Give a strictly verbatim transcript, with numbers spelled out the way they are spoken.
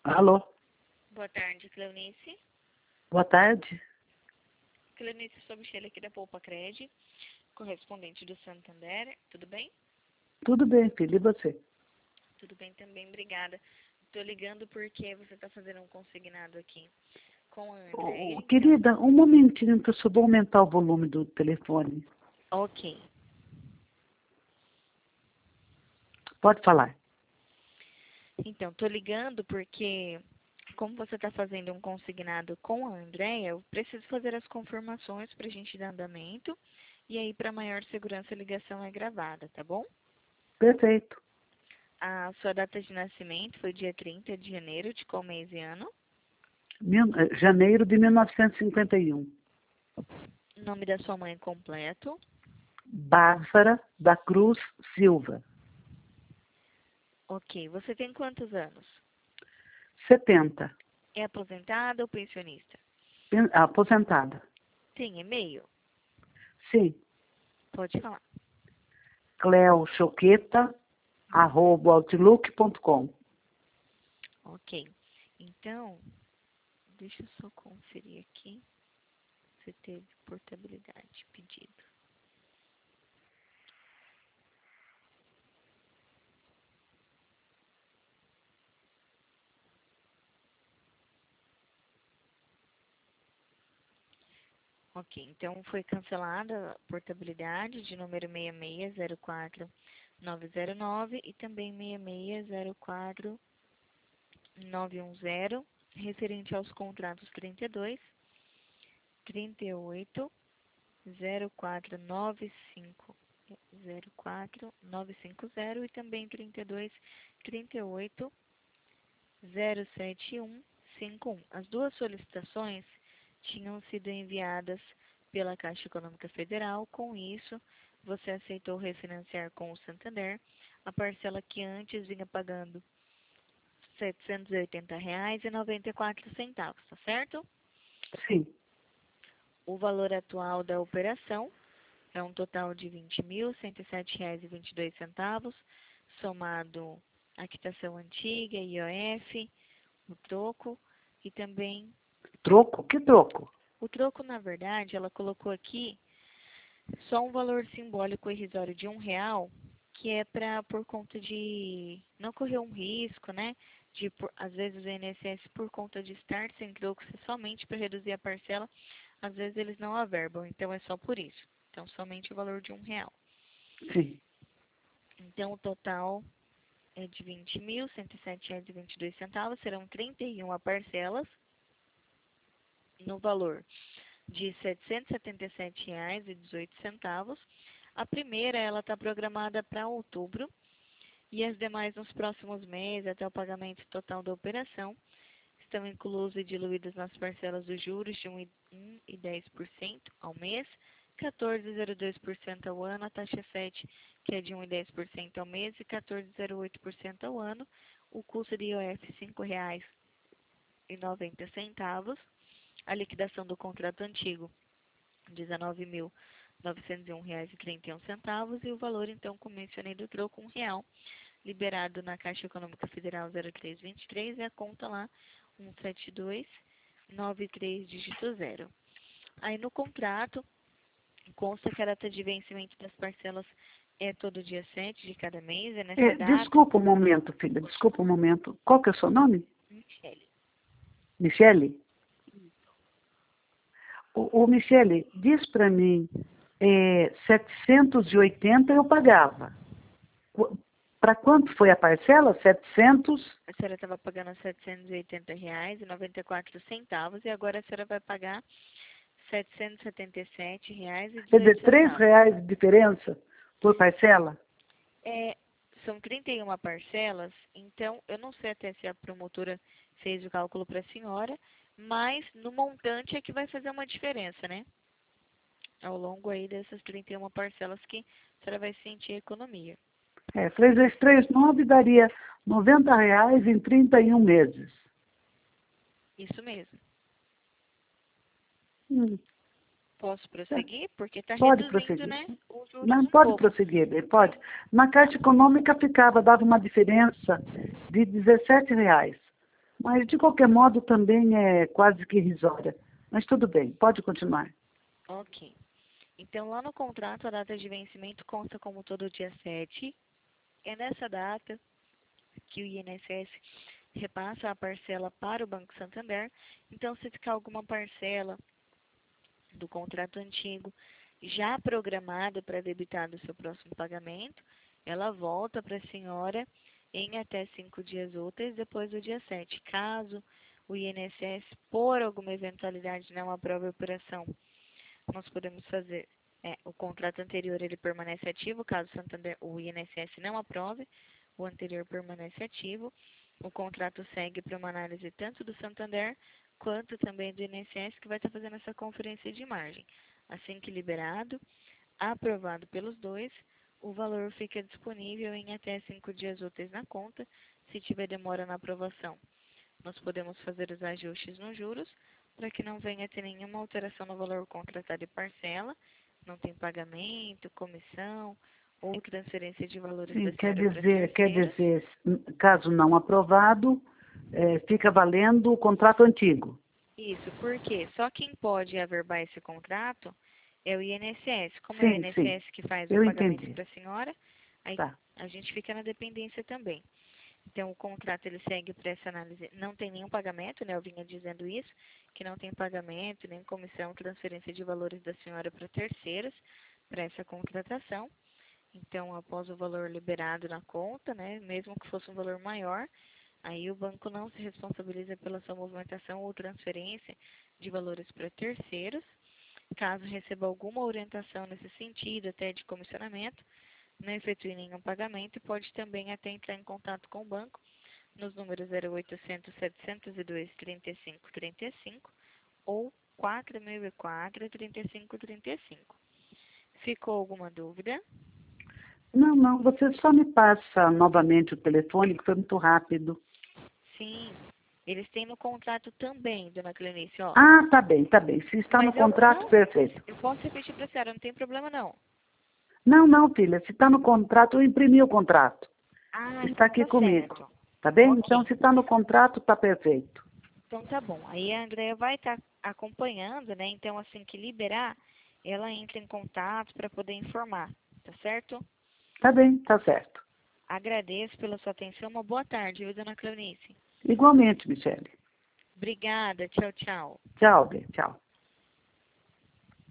Alô, Boa tarde, Cleonice. boa tarde. Cleonice, sou Michele aqui da Poupa Cred, correspondente do Santander. Tudo bem? Tudo bem, filho, e você? Tudo bem também, obrigada. Estou ligando porque você está fazendo um consignado aqui com a Andréia. Ô, ô, Então, querida, um momentinho que eu só vou aumentar o volume do telefone. ok. Pode falar. Então, estou ligando porque, como você está fazendo um consignado com a Andréia, eu preciso fazer as confirmações para a gente dar andamento. E aí, para maior segurança, a ligação é gravada, tá bom? Perfeito. A sua data de nascimento foi dia trinta de janeiro, de qual mês e ano? Mil- eh, janeiro de mil novecentos e cinquenta e um. Nome da sua mãe completo. Bárbara da Cruz Silva. Ok. Você tem quantos anos? setenta. É aposentada ou pensionista? Pen- Aposentada. Tem e-mail? Sim. Pode falar. Cleo Choqueta, arroba outlook ponto com. Ok. Então, deixa eu só conferir aqui se teve portabilidade pedido. Ok, então foi cancelada a portabilidade de número seis seis zero quatro nove zero nove e também seis seis zero quatro nove um zero, referente aos contratos trinta e dois, trinta e oito, zero quatro nove cinco zero quatro nove cinco zero e também trinta e dois, trinta e oito, zero sete um cinco um. As duas solicitações tinham sido enviadas pela Caixa Econômica Federal. Com isso, você aceitou refinanciar com o Santander a parcela que antes vinha pagando setecentos e oitenta reais e noventa e quatro centavos, tá certo? Sim. O valor atual da operação é um total de vinte mil cento e sete reais e vinte e dois centavos, somado a quitação antiga, I O F, o troco e também Troco? Que troco? o troco, na verdade, ela colocou aqui só um valor simbólico irrisório de um real, que é para por conta de não correr um risco, né? De por, às vezes o I N S S, por conta de estar sem troco, se somente para reduzir a parcela, às vezes eles não averbam, então é só por isso. Então somente o valor de um real. Sim. Então o total é de vinte mil cento e sete reais e vinte e dois centavos, serão trinta e uma parcelas no valor de setecentos e setenta e sete reais e dezoito centavos. A primeira, ela está programada para outubro e as demais nos próximos meses, até o pagamento total da operação, estão inclusas e diluídas nas parcelas dos juros de um vírgula dez por cento ao mês, quatorze vírgula zero dois por cento ao ano, a taxa sete, que é de um vírgula dez por cento ao mês, e quatorze vírgula zero oito por cento ao ano, o custo de I O F cinco reais e noventa centavos, a liquidação do contrato antigo dezenove mil novecentos e um reais e trinta e um centavos, e o valor, então, como mencionei, do troco, um real, liberado na Caixa Econômica Federal zero três vinte e três, e a conta lá um sete dois nove três dígito zero. Aí no contrato, consta que a data de vencimento das parcelas é todo dia sete de cada mês, é nessa É, data. desculpa um momento, filha, desculpa um momento. Qual que é o seu nome? Michele. Michele? O, o Michele, diz para mim, é, setecentos e oitenta eu pagava. Para quanto foi a parcela? setecentos? A senhora estava pagando setecentos e oitenta reais e noventa e quatro centavos e agora a senhora vai pagar setecentos e setenta e sete reais e Quer dizer, dezoito três centavos. reais de diferença por parcela? É, são trinta e uma parcelas, então eu não sei até se a promotora fez o cálculo para a senhora, mas no montante é que vai fazer uma diferença, né? Ao longo aí dessas trinta e uma parcelas que a senhora vai sentir a economia. É, três vezes três, nove daria noventa reais em trinta e um meses. Isso mesmo. Hum, Posso é, prosseguir? Porque está pode reduzindo, prosseguir. né, os juros Não, um pode pouco. prosseguir, bem, pode. Na Caixa Econômica ficava, dava uma diferença de dezessete reais. Mas, de qualquer modo, também é quase que irrisória. Mas tudo bem, pode continuar. Ok. Então, lá no contrato, a data de vencimento consta como todo dia sete. É nessa data que o I N S S repassa a parcela para o Banco Santander. Então, se ficar alguma parcela do contrato antigo já programada para debitar do seu próximo pagamento, ela volta para a senhora em até cinco dias úteis depois do dia sete. Caso o I N S S, por alguma eventualidade, não aprove a operação, nós podemos fazer, é, o contrato anterior ele permanece ativo, caso o, Santander, o I N S S não aprove, o anterior permanece ativo, o contrato segue para uma análise tanto do Santander quanto também do I N S S, que vai estar fazendo essa conferência de margem. Assim que liberado, aprovado pelos dois, o valor fica disponível em até cinco dias úteis na conta, se tiver demora na aprovação. Nós podemos fazer os ajustes nos juros, para que não venha a ter nenhuma alteração no valor contratado e parcela, não tem pagamento, comissão ou transferência de valores Sim, da quer senhora para dizer, quer terceiros. dizer, caso não aprovado, é, fica valendo o contrato antigo. Isso, porque só quem pode averbar esse contrato é o I N S S. Como é o Sim, sim, I N S S que faz o eu pagamento entendi. para a senhora, aí Tá. a gente fica na dependência também. Então, o contrato ele segue para essa análise. Não tem nenhum pagamento, né? Eu vinha dizendo isso, que não tem pagamento, nem comissão, transferência de valores da senhora para terceiros, para essa contratação. Então, após o valor liberado na conta, né? Mesmo que fosse um valor maior, aí o banco não se responsabiliza pela sua movimentação ou transferência de valores para terceiros. Caso receba alguma orientação nesse sentido, até de comissionamento, não efetue nenhum pagamento e pode também até entrar em contato com o banco nos números zero oitocentos, setecentos e dois, trinta e cinco, trinta e cinco ou quatro mil e quatro, trinta e cinco, trinta e cinco. Ficou alguma dúvida? Não, não, você só me passa novamente o telefone, que foi muito rápido. Sim, eles têm no contrato também, dona Clenice, ó. Ah, tá bem, tá bem. Se está no Mas eu contrato, não, perfeito. eu posso repetir para a senhora, não tem problema não. Não, não, filha, se está no contrato, eu imprimi o contrato. Ah, Está então aqui tá comigo. certo. Tá bem? Então, Ok, se está no contrato, está perfeito. então tá bom. Aí a Andrea vai estar acompanhando, né? Então, assim que liberar, ela entra em contato para poder informar, tá certo? Tá bem, tá certo. Agradeço pela sua atenção. Uma boa tarde, viu, dona Cleonice? Igualmente, Michele. Obrigada. Tchau, tchau. Tchau, bem, tchau.